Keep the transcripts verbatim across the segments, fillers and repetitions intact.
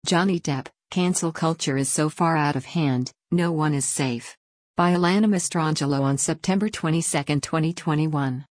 Johnny Depp, cancel culture is so far out of hand, no one is safe. By Alana Mastrangelo on September twenty-second, twenty twenty-one.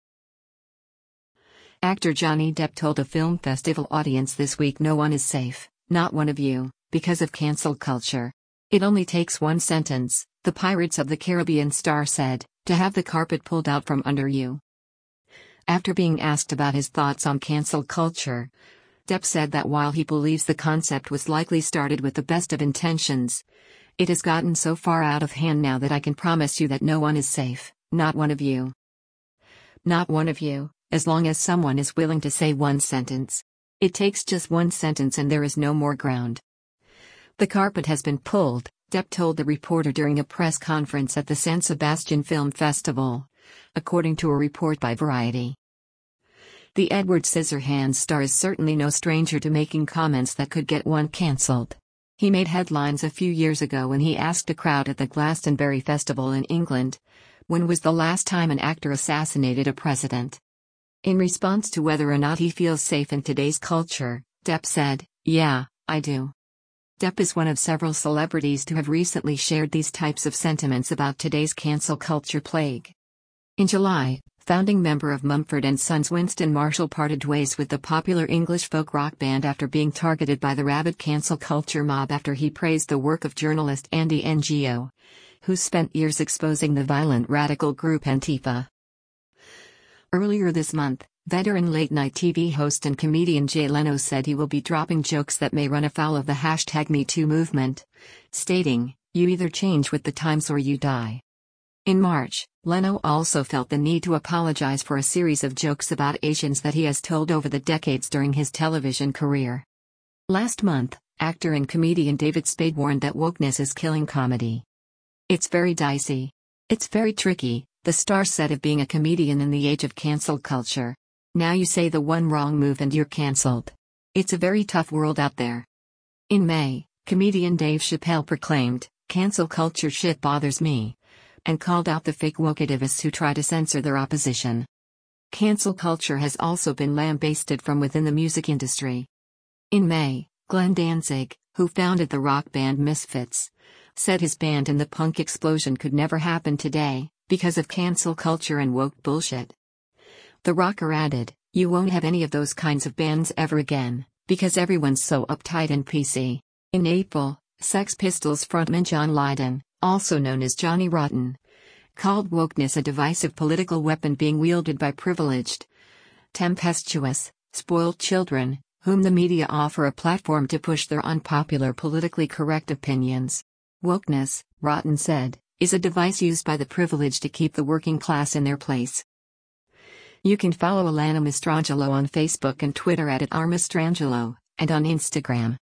Actor Johnny Depp told a film festival audience this week, "No one is safe, not one of you, because of cancel culture. It only takes one sentence," the Pirates of the Caribbean star said, "to have the carpet pulled out from under you." After being asked about his thoughts on cancel culture, Depp said that while he believes the concept was likely started with the best of intentions, it has gotten so far out of hand now that I can promise you that no one is safe, not one of you. Not one of you, as long as someone is willing to say one sentence. It takes just one sentence and there is no more ground. The carpet has been pulled, Depp told the reporter during a press conference at the San Sebastian Film Festival, according to a report by Variety. The Edward Scissorhands star is certainly no stranger to making comments that could get one cancelled. He made headlines a few years ago when he asked a crowd at the Glastonbury Festival in England, "When was the last time an actor assassinated a president?" In response to whether or not he feels safe in today's culture, Depp said, "Yeah, I do." Depp is one of several celebrities to have recently shared these types of sentiments about today's cancel culture plague. In July, founding member of Mumford and Sons Winston Marshall parted ways with the popular English folk rock band after being targeted by the rabid cancel culture mob after he praised the work of journalist Andy Ngo, who spent years exposing the violent radical group Antifa. Earlier this month, veteran late-night T V host and comedian Jay Leno said he will be dropping jokes that may run afoul of the hashtag MeToo movement, stating, "You either change with the times or you die." In March, Leno also felt the need to apologize for a series of jokes about Asians that he has told over the decades during his television career. Last month, actor and comedian David Spade warned that wokeness is killing comedy. "It's very dicey. It's very tricky," the star said of being a comedian in the age of cancel culture. "Now you say the one wrong move and you're cancelled. It's a very tough world out there." In May, comedian Dave Chappelle proclaimed, "Cancel culture shit bothers me," and called out the fake woke activists who try to censor their opposition. Cancel culture has also been lambasted from within the music industry. In May, Glenn Danzig, who founded the rock band Misfits, said his band and the punk explosion could never happen today, because of cancel culture and woke bullshit. The rocker added, "You won't have any of those kinds of bands ever again, because everyone's so uptight and P C." In April, Sex Pistols frontman John Lydon, also known as Johnny Rotten, called wokeness a divisive political weapon being wielded by privileged, tempestuous, spoiled children, whom the media offer a platform to push their unpopular politically correct opinions. "Wokeness," Rotten said, "is a device used by the privileged to keep the working class in their place." You can follow Alana Mastrangelo on Facebook and Twitter at @rmastrangelo, and on Instagram.